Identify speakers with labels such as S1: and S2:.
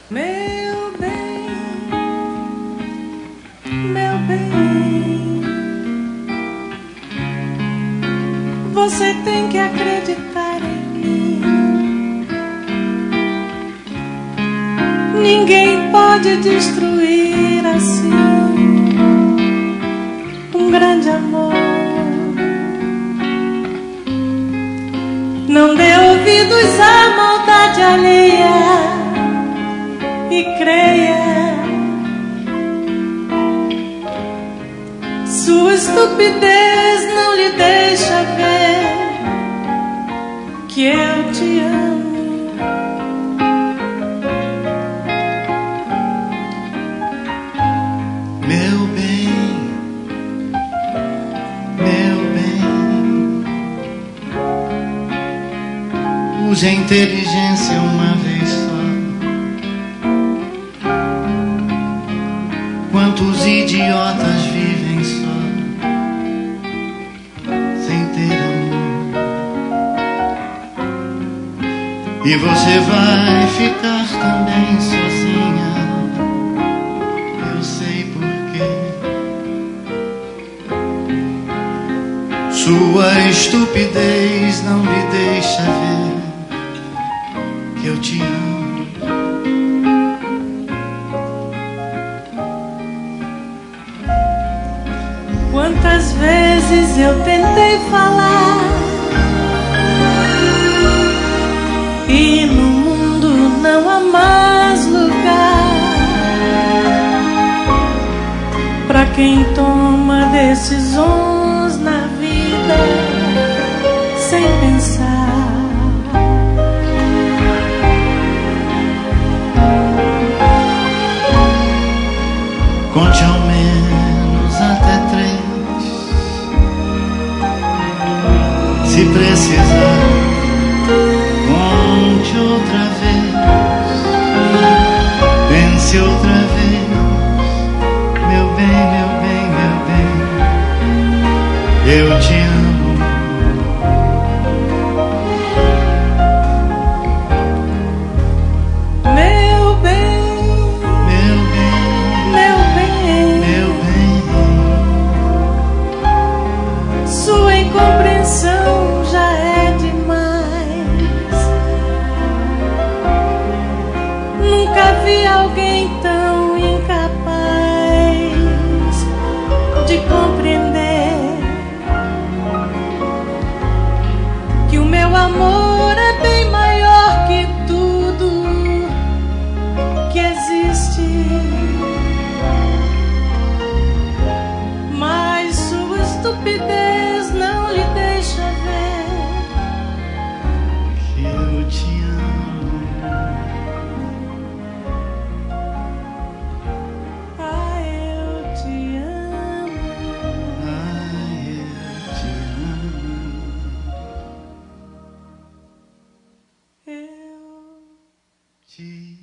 S1: Meu bem, você tem que acreditar em mim. Ninguém pode destruir assim um grande amor. Não dê ouvidos à maldade alheia e creia. Sua estupidez não lhe deixa ver que eu te amo.
S2: Meu bem, use a inteligência uma vez só. Quantos idiotas vivem só, sem ter amor. E você vai ficar também sozinha, eu sei porquê. Sua estupidez não lhe deixa ver que eu te amo.
S1: Quantas vezes eu tentei falar e no mundo não há mais lugar pra quem toma decisões na vida sem pensar.
S2: Conte ao menos até 3. Se precisar, conte outra vez. Pense outra vez. Meu bem, eu te amo.
S1: Meu bem, sua incompreensão já é demais. Nunca vi alguém tão incapaz de compreender que o meu amor é bem maior que tudo que existe. Mas sua estupidez não lhe deixa ver
S2: que eu te amo.
S1: Ah, eu te amo.
S2: Ai, eu te amo.
S1: Eu
S2: Te